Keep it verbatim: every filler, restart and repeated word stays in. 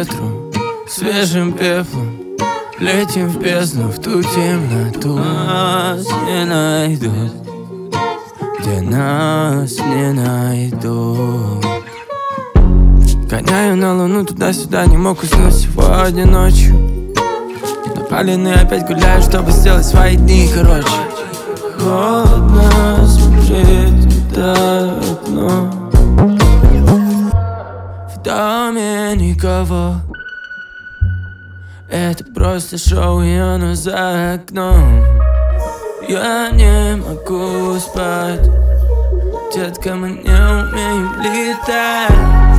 ветру, свежим пеплом. Летим в бездну, в ту темноту. Нас не найдут, где нас не найдут. Гоняю на луну туда-сюда, не мог уснуть сегодня ночью. Напаленный опять гуляю, чтобы сделать свои дни короче. Холодно смотреть в окно. В доме никого. Это просто шоу, и оно за окном. Я не могу спать, детка, мы не умеем летать.